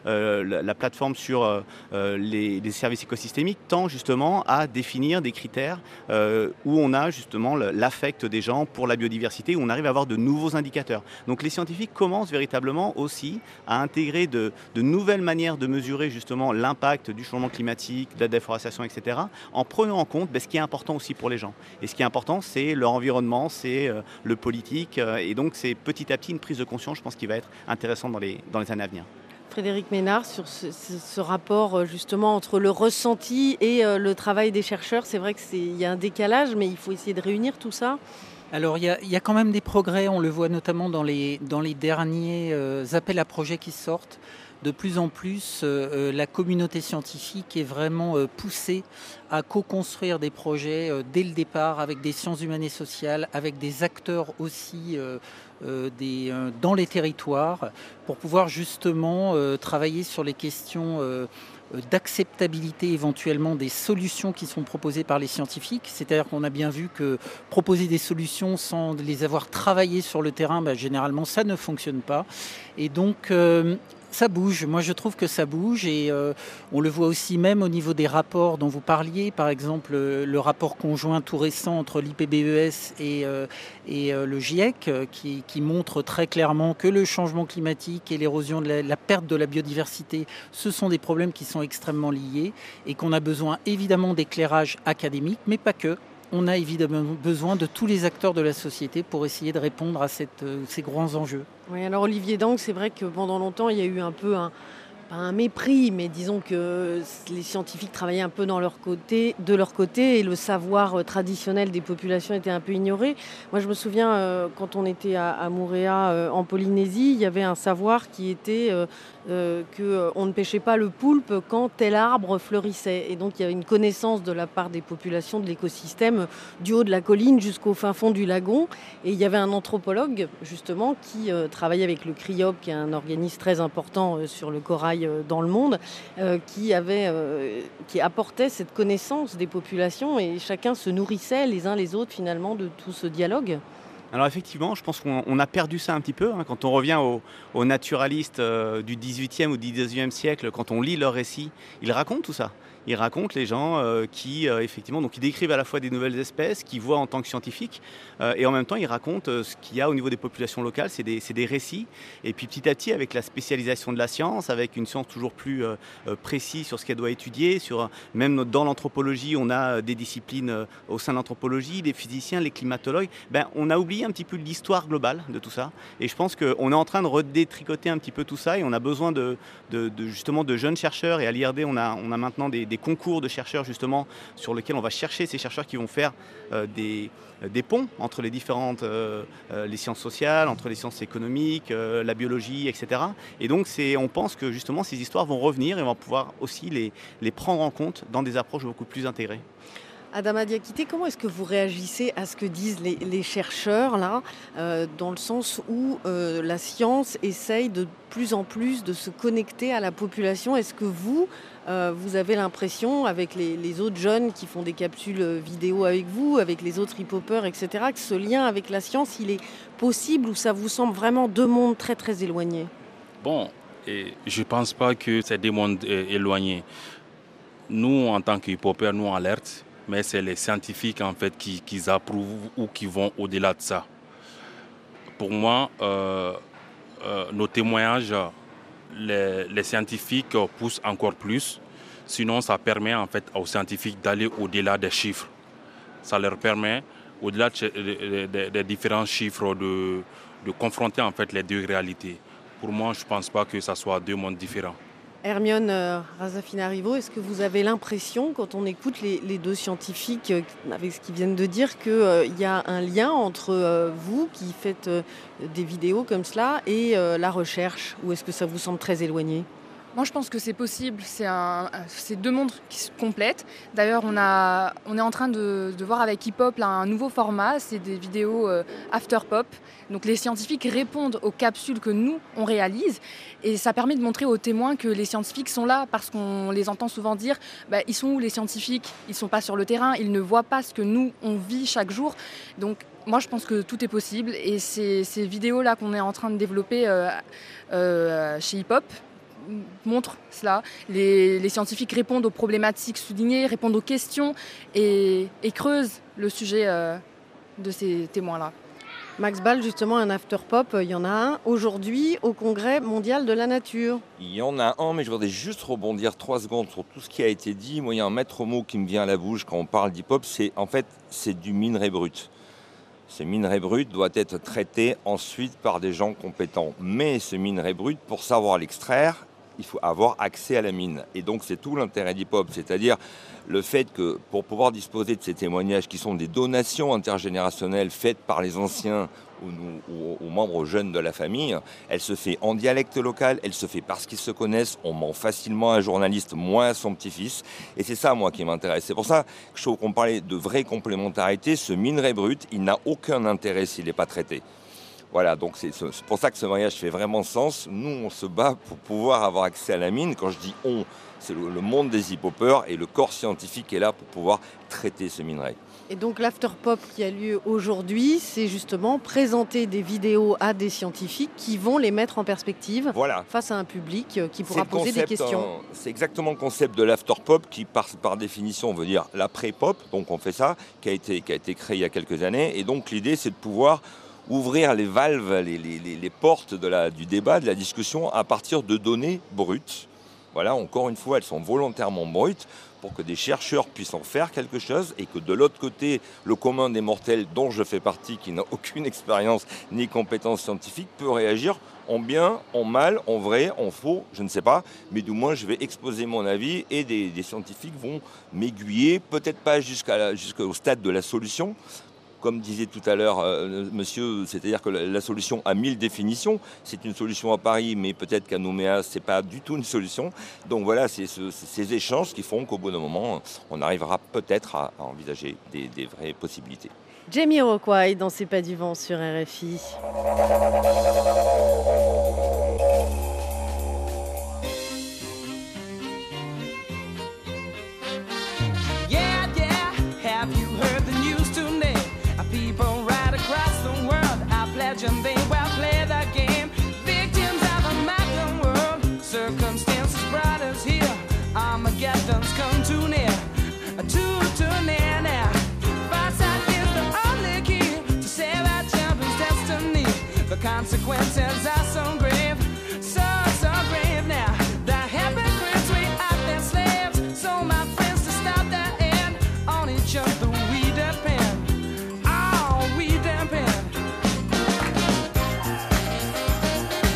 Speaker 5: la plateforme sur les services écosystémiques tend justement à définir des critères où on a justement l'affect des gens pour la biodiversité, où on arrive à avoir de nouveaux indicateurs. Donc les scientifiques commencent véritablement aussi à intégrer de nouvelles manières de mesurer justement l'impact du changement climatique, de la déforestation, etc. en prenant en compte ce qui est important aussi pour les gens. Et ce qui est important, c'est leur environnement, c'est le politique. Et donc c'est petit à petit une prise de conscience, je pense, qui va être intéressante dans les années à venir.
Speaker 2: Frédéric Ménard, sur ce rapport justement entre le ressenti et le travail des chercheurs, c'est vrai qu'il y a un décalage, mais il faut essayer de réunir tout ça.
Speaker 6: Alors il y a quand même des progrès, on le voit notamment dans les derniers appels à projets qui sortent. De plus en plus, la communauté scientifique est vraiment poussée à co-construire des projets dès le départ avec des sciences humaines et sociales, avec des acteurs aussi dans les territoires, pour pouvoir justement travailler sur les questions d'acceptabilité éventuellement des solutions qui sont proposées par les scientifiques. C'est-à-dire qu'on a bien vu que proposer des solutions sans les avoir travaillées sur le terrain, généralement ça ne fonctionne pas. Et donc ça bouge, moi je trouve que ça bouge et on le voit aussi même au niveau des rapports dont vous parliez, par exemple le rapport conjoint tout récent entre l'IPBES et le GIEC qui montre très clairement que le changement climatique et l'érosion de la perte de la biodiversité, ce sont des problèmes qui sont extrêmement liés et qu'on a besoin évidemment d'éclairage académique, mais pas que. On a évidemment besoin de tous les acteurs de la société pour essayer de répondre à ces grands enjeux.
Speaker 2: Oui, alors Olivier Dangle, c'est vrai que pendant longtemps, il y a eu un peu pas un mépris, mais disons que les scientifiques travaillaient un peu de leur côté et le savoir traditionnel des populations était un peu ignoré. Moi, je me souviens, quand on était à Moorea, en Polynésie, il y avait un savoir qui était qu'on ne pêchait pas le poulpe quand tel arbre fleurissait. Et donc, il y avait une connaissance de la part des populations de l'écosystème du haut de la colline jusqu'au fin fond du lagon. Et il y avait un anthropologue, justement, qui travaillait avec le CRIOP, qui est un organisme très important sur le corail dans le monde, qui apportait cette connaissance des populations et chacun se nourrissait les uns les autres finalement de tout ce dialogue.
Speaker 5: Alors effectivement, je pense qu'on a perdu ça un petit peu. Quand on revient aux naturalistes du XVIIIe ou XIXe siècle, quand on lit leurs récits, ils racontent tout ça. Ils racontent les gens qui décrivent à la fois des nouvelles espèces, qui voient en tant que scientifiques, et en même temps ils racontent ce qu'il y a au niveau des populations locales, c'est des récits. Et puis petit à petit, avec la spécialisation de la science, avec une science toujours plus précise sur ce qu'elle doit étudier, même dans l'anthropologie, on a des disciplines au sein de l'anthropologie, des physiciens, les climatologues, on a oublié un petit peu l'histoire globale de tout ça. Et je pense qu'on est en train de redétricoter un petit peu tout ça, et on a besoin justement de jeunes chercheurs, et à l'IRD on a maintenant des des concours de chercheurs justement sur lesquels on va chercher ces chercheurs qui vont faire des ponts entre les différentes les sciences sociales, entre les sciences économiques, la biologie, etc. Et donc on pense que justement ces histoires vont revenir et on va pouvoir aussi les prendre en compte dans des approches beaucoup plus intégrées.
Speaker 2: Adama Diakité, comment est-ce que vous réagissez à ce que disent les chercheurs, là, dans le sens où la science essaye de plus en plus de se connecter à la population? Est-ce que vous avez l'impression, avec les autres jeunes qui font des capsules vidéo avec vous, avec les autres hip-hoppers, etc., que ce lien avec la science, il est possible ou ça vous semble vraiment deux mondes très très éloignés?
Speaker 7: Bon, je ne pense pas que c'est des mondes éloignés. Nous, en tant que hip-hoppers, nous alertent. Mais c'est les scientifiques en fait qui approuvent ou qui vont au-delà de ça. Pour moi, nos témoignages, les scientifiques poussent encore plus. Sinon, ça permet en fait aux scientifiques d'aller au-delà des chiffres. Ça leur permet, au-delà des différents chiffres, de confronter en fait les deux réalités. Pour moi, je ne pense pas que ce soit deux mondes différents.
Speaker 2: Hermione Razafinarivo, est-ce que vous avez l'impression, quand on écoute les deux scientifiques avec ce qu'ils viennent de dire, qu'il y a un lien entre vous qui faites des vidéos comme cela et la recherche, ou est-ce que ça vous semble très éloigné ?
Speaker 10: Moi, je pense que c'est possible. C'est deux mondes qui se complètent. D'ailleurs, on est en train de voir avec Hip Hop là, un nouveau format. C'est des vidéos after pop. Donc, les scientifiques répondent aux capsules que nous, on réalise. Et ça permet de montrer aux témoins que les scientifiques sont là parce qu'on les entend souvent dire ils sont où les scientifiques ? Ils ne sont pas sur le terrain. Ils ne voient pas ce que nous, on vit chaque jour. Donc, moi, je pense que tout est possible. Et ces vidéos-là qu'on est en train de développer chez Hip Hop montre cela. Les scientifiques répondent aux problématiques soulignées, répondent aux questions et creusent le sujet de ces témoins-là.
Speaker 2: Max Ball, justement, un after-pop, il y en a un aujourd'hui au Congrès mondial de la nature.
Speaker 4: Il y en a un, mais je voudrais juste rebondir 3 secondes sur tout ce qui a été dit. Moi, il y a un maître mot qui me vient à la bouche quand on parle d'hip-hop, c'est du minerai brut. Ce minerai brut doit être traité ensuite par des gens compétents. Mais ce minerai brut, pour savoir l'extraire, il faut avoir accès à la mine. Et donc, c'est tout l'intérêt d'hip-hop, c'est-à-dire le fait que pour pouvoir disposer de ces témoignages qui sont des donations intergénérationnelles faites par les anciens ou aux membres jeunes de la famille, elle se fait en dialecte local, elle se fait parce qu'ils se connaissent, on ment facilement à un journaliste, moins à son petit-fils. Et c'est ça, moi, qui m'intéresse. C'est pour ça que je trouve qu'on parlait de vraie complémentarité. Ce minerai brut, il n'a aucun intérêt s'il n'est pas traité. Voilà, donc c'est pour ça que ce mariage fait vraiment sens. Nous, on se bat pour pouvoir avoir accès à la mine. Quand je dis « on », c'est le monde des hip-hoppers et le corps scientifique est là pour pouvoir traiter ce minerai.
Speaker 2: Et donc l'afterpop qui a lieu aujourd'hui, c'est justement présenter des vidéos à des scientifiques qui vont les mettre en perspective face à un public qui pourra poser des questions.
Speaker 4: C'est exactement le concept de l'afterpop qui, par définition, veut dire l'après-pop. Donc on fait ça, qui a été créé il y a quelques années. Et donc l'idée, c'est de pouvoir ouvrir les valves, les portes du débat, de la discussion à partir de données brutes. Voilà, encore une fois, elles sont volontairement brutes pour que des chercheurs puissent en faire quelque chose et que de l'autre côté, le commun des mortels, dont je fais partie, qui n'a aucune expérience ni compétence scientifique, peut réagir en bien, en mal, en vrai, en faux, je ne sais pas, mais du moins je vais exposer mon avis et des scientifiques vont m'aiguiller, peut-être pas jusqu'au stade de la solution. Comme disait tout à l'heure monsieur, c'est-à-dire que la solution a 1000 définitions. C'est une solution à Paris, mais peut-être qu'à Nouméa, ce n'est pas du tout une solution. Donc voilà, c'est ces échanges qui font qu'au bout d'un moment, on arrivera peut-être à envisager des vraies possibilités.
Speaker 2: Jamiroquai dans C'est pas du vent sur RFI.
Speaker 12: And they will play the game. Victims of a modern world. Circumstances brought us here. Armageddon's come too near. Too near now. Foresight is the only key to save our champion's destiny. The consequences are so grave. So grave now. The hypocrites, we are their slaves. So my friends, to stop their end, on each other we depend. Oh, we depend.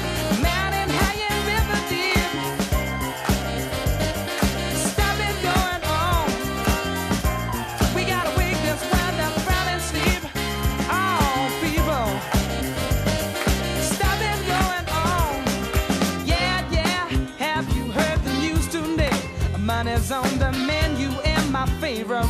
Speaker 12: Going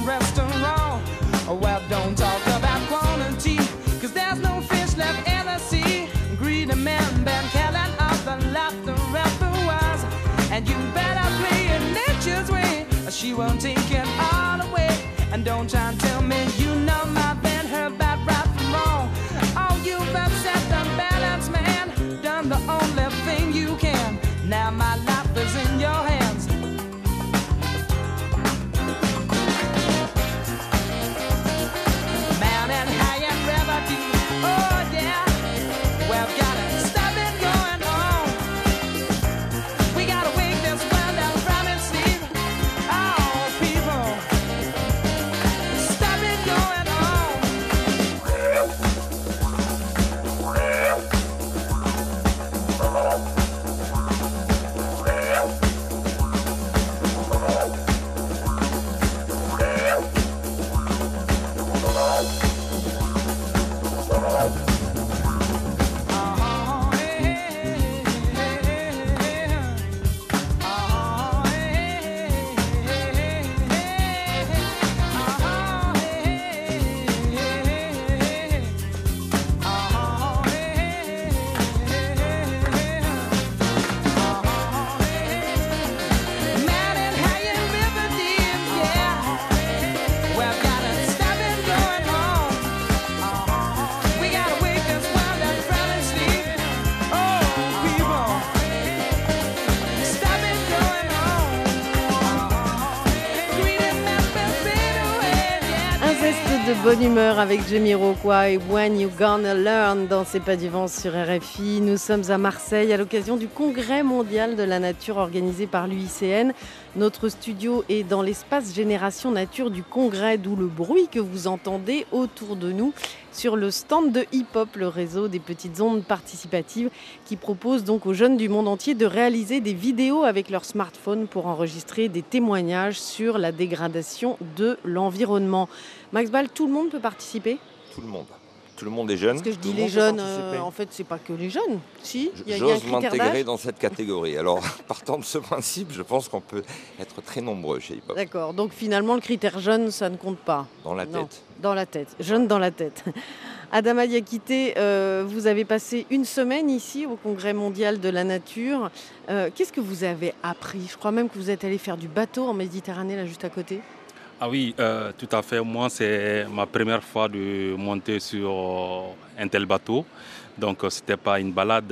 Speaker 12: restaurant. Well, don't talk about quantity, 'cause there's no fish left in the sea. Greedy men been killing off the leftovers, and you better play it nature's way, or she won't take it all away. And don't try and tell me you know my been her bad right from wrong. Oh, you've upset the balance, man, done the only thing you can. Now my life is in your hands. Mountain high and river deep, oh yeah, we've gotta stop it going on. We gotta wake this world up from its sleep. Oh, people, stop it going on.
Speaker 2: De bonne humeur avec Jamiroquai et When You Gonna Learn dans C'est pas du vent sur RFI. Nous sommes à Marseille à l'occasion du Congrès mondial de la nature organisé par l'UICN. Notre studio est dans l'espace Génération Nature du Congrès, d'où le bruit que vous entendez autour de nous sur le stand de Hip-Hop, le réseau des petites ondes participatives qui propose donc aux jeunes du monde entier de réaliser des vidéos avec leur smartphone pour enregistrer des témoignages sur la dégradation de l'environnement. Max Ball, tout le monde peut participer ?
Speaker 4: Tout le monde. Tout le monde est jeune.
Speaker 2: Parce que je dis les jeunes, en fait, c'est pas que les jeunes. Si, il y a un
Speaker 4: J'ose
Speaker 2: critère
Speaker 4: m'intégrer
Speaker 2: d'âge.
Speaker 4: dans cette catégorie. Alors, partant de ce principe, je pense qu'on peut être très nombreux chez Hip Hop.
Speaker 2: D'accord, donc finalement, le critère jeune, ça ne compte pas.
Speaker 4: Dans la
Speaker 2: Non,
Speaker 4: tête.
Speaker 2: dans la tête, jeune dans la tête. Adama Diakité, vous avez passé une semaine ici au Congrès mondial de la nature. Qu'est-ce que vous avez appris ? Je crois même que vous êtes allé faire du bateau en Méditerranée, là, juste à côté.
Speaker 7: Ah oui, tout à fait. Moi, c'est ma première fois de monter sur un tel bateau. Donc, ce n'était pas une balade.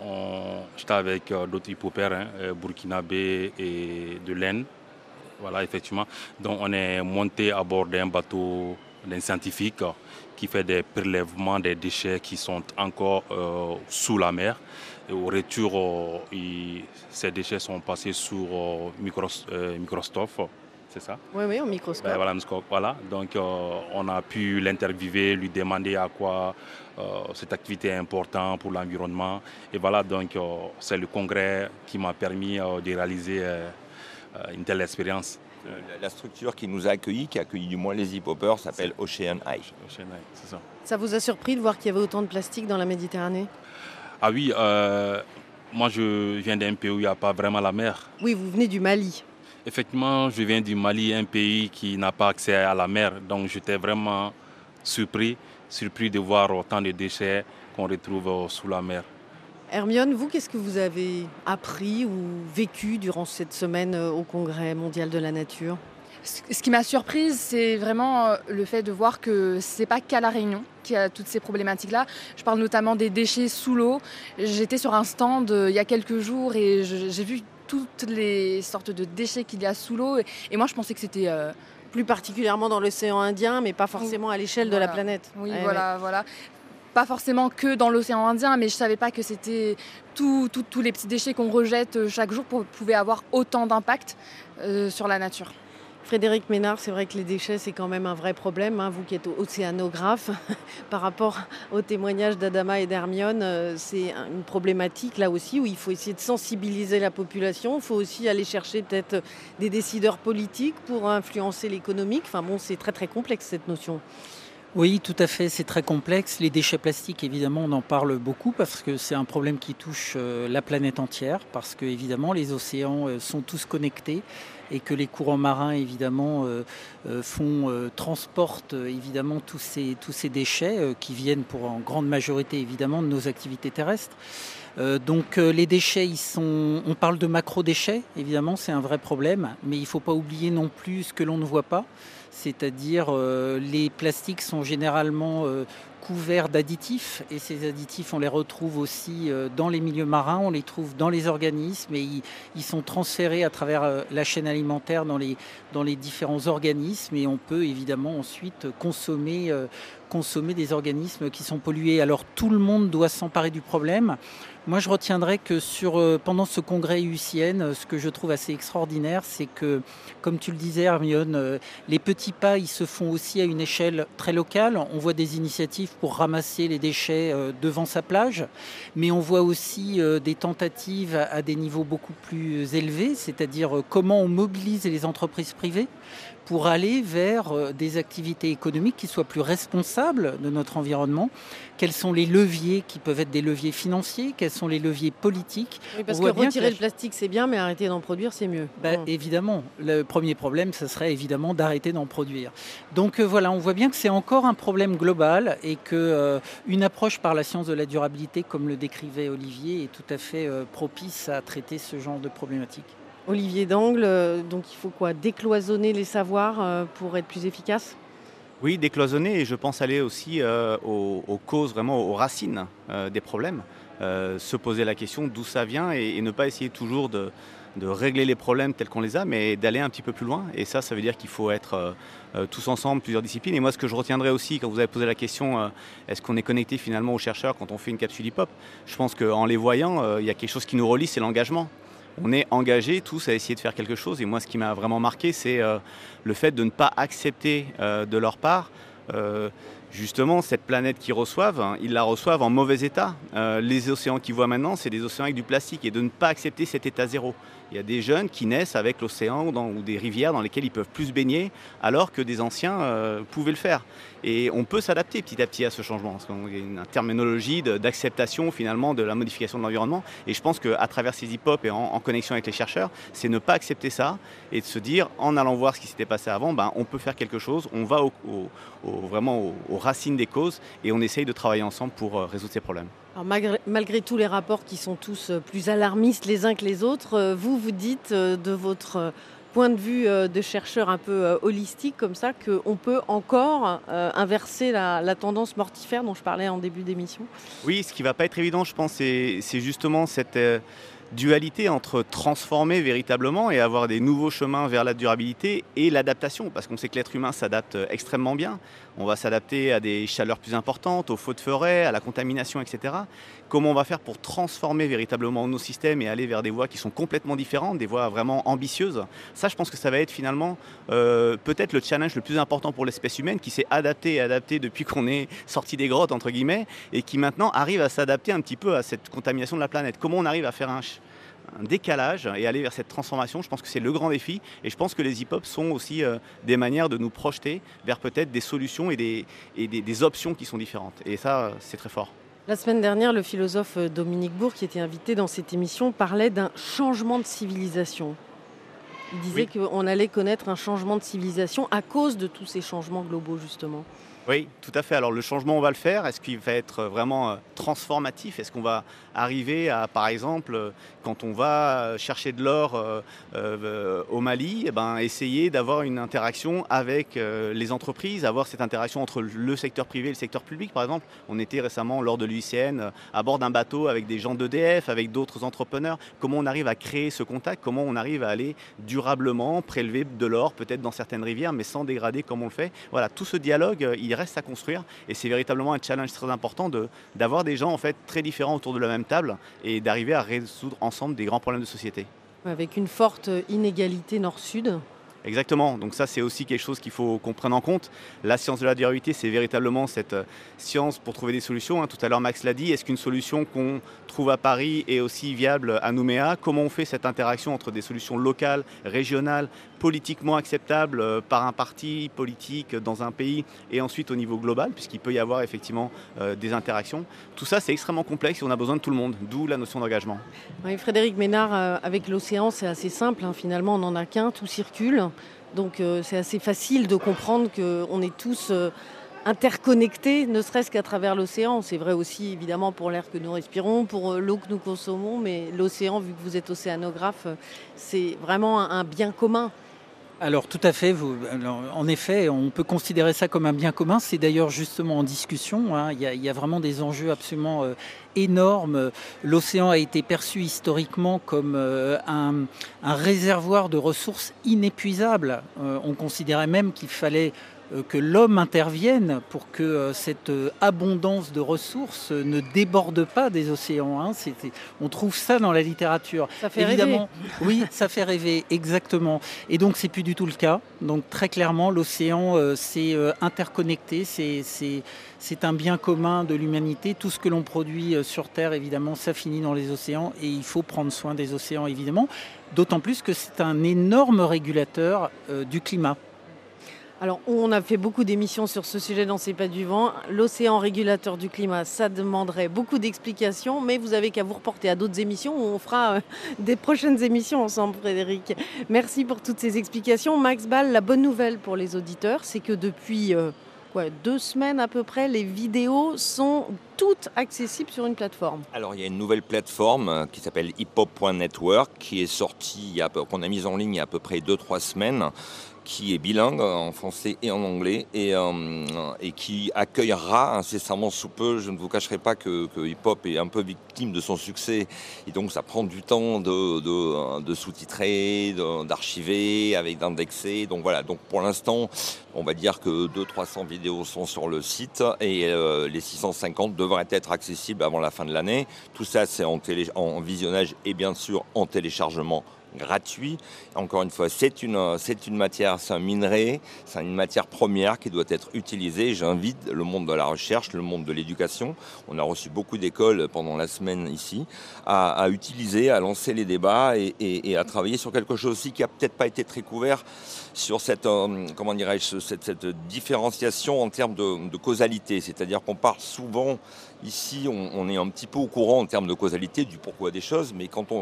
Speaker 7: J'étais avec d'autres hippopères, burkinabés et de laine. Voilà, effectivement. Donc, on est monté à bord d'un bateau d'un scientifique qui fait des prélèvements des déchets qui sont encore sous la mer. Et au retour, ces déchets sont passés sur microscope. C'est ça ?
Speaker 2: Oui, au microscope.
Speaker 7: Voilà. Donc, on a pu l'interviewer, lui demander à quoi cette activité est importante pour l'environnement. Et voilà, donc, c'est le congrès qui m'a permis de réaliser une telle expérience.
Speaker 4: La structure qui nous a accueillis, qui a accueilli du moins les hip-hoppers, s'appelle Ocean Eye.
Speaker 7: Ocean Eye, c'est ça.
Speaker 2: Ça vous a surpris de voir qu'il y avait autant de plastique dans la Méditerranée ?
Speaker 7: Ah oui, moi je viens d'un pays où il n'y a pas vraiment la mer.
Speaker 2: Oui, vous venez du Mali.
Speaker 7: Effectivement, je viens du Mali, un pays qui n'a pas accès à la mer. Donc j'étais vraiment surpris de voir autant de déchets qu'on retrouve sous la mer.
Speaker 2: Hermione, vous, qu'est-ce que vous avez appris ou vécu durant cette semaine au Congrès mondial de la nature ?
Speaker 10: Ce qui m'a surprise, c'est vraiment le fait de voir que c'est pas qu'à La Réunion qu'il y a toutes ces problématiques-là. Je parle notamment des déchets sous l'eau. J'étais sur un stand il y a quelques jours et j'ai vu toutes les sortes de déchets qu'il y a sous l'eau. Et moi, je pensais que c'était...
Speaker 2: Plus particulièrement dans l'océan Indien, mais pas forcément à l'échelle de la planète.
Speaker 10: Oui, voilà. Pas forcément que dans l'océan Indien, mais je ne savais pas que c'était tous les petits déchets qu'on rejette chaque jour pouvaient avoir autant d'impact sur la nature.
Speaker 2: Frédéric Ménard, c'est vrai que les déchets, c'est quand même un vrai problème. Hein, vous qui êtes océanographe, par rapport au témoignage d'Adama et d'Hermione, c'est une problématique là aussi où il faut essayer de sensibiliser la population. Il faut aussi aller chercher peut-être des décideurs politiques pour influencer l'économique. Enfin bon, c'est très très complexe cette notion.
Speaker 6: Oui, tout à fait, c'est très complexe. Les déchets plastiques, évidemment, on en parle beaucoup parce que c'est un problème qui touche la planète entière, parce que évidemment les océans sont tous connectés et que les courants marins, évidemment, transportent évidemment tous ces déchets qui viennent pour en grande majorité, évidemment, de nos activités terrestres. Donc les déchets, on parle de macro-déchets, évidemment, c'est un vrai problème, mais il ne faut pas oublier non plus ce que l'on ne voit pas. C'est-à-dire les plastiques sont généralement couverts d'additifs et ces additifs on les retrouve aussi dans les milieux marins, on les trouve dans les organismes et ils sont transférés à travers la chaîne alimentaire dans les différents organismes et on peut évidemment ensuite consommer des organismes qui sont pollués. Alors tout le monde doit s'emparer du problème. Moi, je retiendrai que pendant ce congrès IUCN, ce que je trouve assez extraordinaire, c'est que, comme tu le disais, Hermione, les petits pas, ils se font aussi à une échelle très locale. On voit des initiatives pour ramasser les déchets devant sa plage, mais on voit aussi des tentatives à des niveaux beaucoup plus élevés, c'est-à-dire comment on mobilise les entreprises privées pour aller vers des activités économiques qui soient plus responsables de notre environnement. Quels sont les leviers qui peuvent être des leviers financiers? Quels sont les leviers politiques?
Speaker 2: Oui, parce que retirer le plastique, c'est bien, mais arrêter d'en produire, c'est mieux.
Speaker 6: Évidemment, le premier problème, ce serait évidemment d'arrêter d'en produire. Donc voilà, on voit bien que c'est encore un problème global et qu'une approche par la science de la durabilité, comme le décrivait Olivier, est tout à fait propice à traiter ce genre de problématique.
Speaker 2: Olivier Dangle, donc il faut quoi? Décloisonner les savoirs pour être plus efficace?
Speaker 5: Oui, décloisonner, et je pense aller aussi aux causes, vraiment aux racines des problèmes. Se poser la question d'où ça vient et ne pas essayer toujours de régler les problèmes tels qu'on les a, mais d'aller un petit peu plus loin. Et ça veut dire qu'il faut être tous ensemble, plusieurs disciplines. Et moi, ce que je retiendrai aussi, quand vous avez posé la question, est-ce qu'on est connecté finalement aux chercheurs quand on fait une capsule hip-hop? Je pense qu'en les voyant, il y a quelque chose qui nous relie, c'est l'engagement. On est engagés tous à essayer de faire quelque chose. Et moi, ce qui m'a vraiment marqué, c'est le fait de ne pas accepter de leur part justement cette planète qu'ils reçoivent. Ils la reçoivent en mauvais état. Les océans qu'ils voient maintenant, c'est des océans avec du plastique. Et de ne pas accepter cet état zéro. Il y a des jeunes qui naissent avec l'océan ou des rivières dans lesquelles ils peuvent plus se baigner, alors que des anciens pouvaient le faire. Et on peut s'adapter petit à petit à ce changement. Parce qu'il y a une terminologie d'acceptation finalement de la modification de l'environnement. Et je pense qu'à travers ces hip-hop et en connexion avec les chercheurs, c'est ne pas accepter ça et de se dire, en allant voir ce qui s'était passé avant, on peut faire quelque chose. On va vraiment aux racines des causes et on essaye de travailler ensemble pour résoudre ces problèmes.
Speaker 2: Alors, malgré tous les rapports qui sont tous plus alarmistes les uns que les autres, vous dites de votre point de vue de chercheur un peu holistique comme ça qu'on peut encore inverser la tendance mortifère dont je parlais en début d'émission.
Speaker 5: Oui, ce qui ne va pas être évident, je pense, c'est justement cette dualité entre transformer véritablement et avoir des nouveaux chemins vers la durabilité et l'adaptation, parce qu'on sait que l'être humain s'adapte extrêmement bien. On va s'adapter à des chaleurs plus importantes, aux feux de forêt, à la contamination, etc. Comment on va faire pour transformer véritablement nos systèmes et aller vers des voies qui sont complètement différentes, des voies vraiment ambitieuses? Ça, je pense que ça va être finalement peut-être le challenge le plus important pour l'espèce humaine qui s'est adaptée depuis qu'on est sorti des grottes, entre guillemets, et qui maintenant arrive à s'adapter un petit peu à cette contamination de la planète. Comment on arrive à faire un décalage et aller vers cette transformation? Je pense que c'est le grand défi et je pense que les hip-hop sont aussi des manières de nous projeter vers peut-être des solutions et des options qui sont différentes. Et ça, c'est très fort.
Speaker 2: La semaine dernière, le philosophe Dominique Bourg, qui était invité dans cette émission, parlait d'un changement de civilisation. Il disait qu'on allait connaître un changement de civilisation à cause de tous ces changements globaux, justement.
Speaker 5: Oui, tout à fait. Alors le changement, on va le faire. Est-ce qu'il va être vraiment transformatif? Est-ce qu'on va arriver à, par exemple, quand on va chercher de l'or au Mali, essayer d'avoir une interaction avec les entreprises, avoir cette interaction entre le secteur privé et le secteur public, par exemple? On était récemment, lors de l'UICN, à bord d'un bateau avec des gens d'EDF, avec d'autres entrepreneurs. Comment on arrive à créer ce contact? Comment on arrive à aller durablement prélever de l'or, peut-être dans certaines rivières, mais sans dégrader comme on le fait? Voilà, tout ce dialogue, il reste à construire et c'est véritablement un challenge très important d'avoir des gens en fait très différents autour de la même table et d'arriver à résoudre ensemble des grands problèmes de société.
Speaker 2: Avec une forte inégalité nord-sud.
Speaker 5: Exactement, donc ça c'est aussi quelque chose qu'il faut qu'on prenne en compte. La science de la durabilité, c'est véritablement cette science pour trouver des solutions. Tout à l'heure Max l'a dit, est-ce qu'une solution qu'on trouve à Paris est aussi viable à Nouméa? Comment on fait cette interaction entre des solutions locales, régionales, politiquement acceptables par un parti politique dans un pays et ensuite au niveau global, puisqu'il peut y avoir effectivement des interactions. Tout ça c'est extrêmement complexe et on a besoin de tout le monde, d'où la notion d'engagement.
Speaker 2: Oui, Frédéric Ménard, avec l'océan c'est assez simple, finalement on n'en a qu'un, tout circule. Donc c'est assez facile de comprendre qu'on est tous interconnectés, ne serait-ce qu'à travers l'océan. C'est vrai aussi évidemment pour l'air que nous respirons, pour l'eau que nous consommons, mais l'océan, vu que vous êtes océanographe, c'est vraiment un bien commun.
Speaker 6: Alors tout à fait, en effet, on peut considérer ça comme un bien commun. C'est d'ailleurs justement en discussion. Il y a vraiment des enjeux absolument énormes. L'océan a été perçu historiquement comme un réservoir de ressources inépuisables. On considérait même qu'il fallait que l'homme intervienne pour que cette abondance de ressources ne déborde pas des océans. On trouve ça dans la littérature.
Speaker 2: Ça fait rêver.
Speaker 6: Oui, ça fait rêver, exactement. Et donc, c'est plus du tout le cas. Donc, très clairement, l'océan, c'est interconnecté, c'est un bien commun de l'humanité. Tout ce que l'on produit sur Terre, évidemment, ça finit dans les océans et il faut prendre soin des océans, évidemment. D'autant plus que c'est un énorme régulateur du climat.
Speaker 2: Alors, on a fait beaucoup d'émissions sur ce sujet dans C'est pas du vent. L'océan régulateur du climat, ça demanderait beaucoup d'explications, mais vous avez qu'à vous reporter à d'autres émissions où on fera des prochaines émissions ensemble, Frédéric. Merci pour toutes ces explications. Max Ball, la bonne nouvelle pour les auditeurs, c'est que depuis 2 semaines à peu près, les vidéos sont toutes accessibles sur une plateforme.
Speaker 4: Alors, il y a une nouvelle plateforme qui s'appelle hiphop.network qui est sortie, qu'on a mise en ligne il y a à peu près 2-3 semaines, qui est bilingue en français et en anglais et qui accueillera incessamment sous peu. Je ne vous cacherai pas que Hip Hop est un peu victime de son succès et donc ça prend du temps de sous-titrer, d'archiver, d'indexer. Donc voilà, donc pour l'instant, on va dire que 200-300 vidéos sont sur le site et les 650 devraient être accessibles avant la fin de l'année. Tout ça, c'est en visionnage et bien sûr en téléchargement gratuit. Encore une fois, c'est une matière, c'est un minerai, c'est une matière première qui doit être utilisée. J'invite le monde de la recherche, le monde de l'éducation. On a reçu beaucoup d'écoles pendant la semaine ici à utiliser, à lancer les débats et à travailler sur quelque chose aussi qui a peut-être pas été très couvert sur cette différenciation en termes de causalité. C'est-à-dire qu'on parle souvent ici, on est un petit peu au courant en termes de causalité du pourquoi des choses, mais quand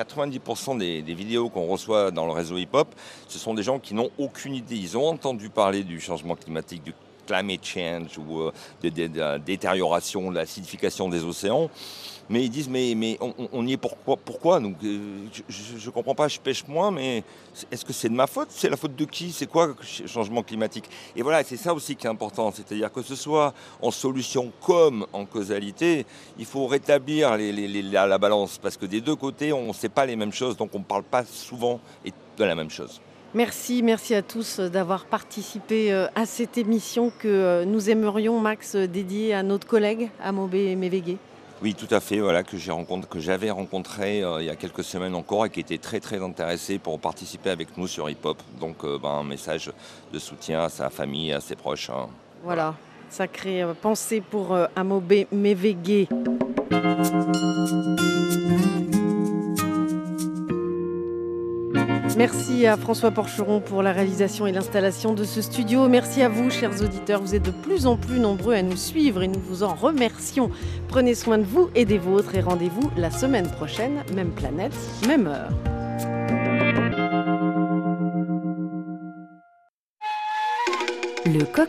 Speaker 4: 90% des vidéos qu'on reçoit dans le réseau hip-hop, ce sont des gens qui n'ont aucune idée. Ils ont entendu parler du changement climatique, du climate change ou de la détérioration, de l'acidification des océans. Mais ils disent, mais on y est pourquoi Donc, je ne comprends pas, je pêche moins, mais est-ce que c'est de ma faute? C'est la faute de qui? C'est quoi le changement climatique? Et voilà, c'est ça aussi qui est important. C'est-à-dire que ce soit en solution comme en causalité, il faut rétablir la balance. Parce que des deux côtés, on ne sait pas les mêmes choses, donc on ne parle pas souvent de la même chose.
Speaker 2: Merci à tous d'avoir participé à cette émission que nous aimerions, Max, dédier à notre collègue Amobé Mévégué.
Speaker 4: Oui, tout à fait, voilà, que j'avais rencontré il y a quelques semaines encore et qui était très très intéressé pour participer avec nous sur Hip Hop. Donc un message de soutien à sa famille, à ses proches.
Speaker 2: Voilà, sacrée pensée pour Amobé Mévégué. Merci à François Porcheron pour la réalisation et l'installation de ce studio. Merci à vous, chers auditeurs. Vous êtes de plus en plus nombreux à nous suivre et nous vous en remercions. Prenez soin de vous et des vôtres et rendez-vous la semaine prochaine, même planète, même heure.
Speaker 1: Le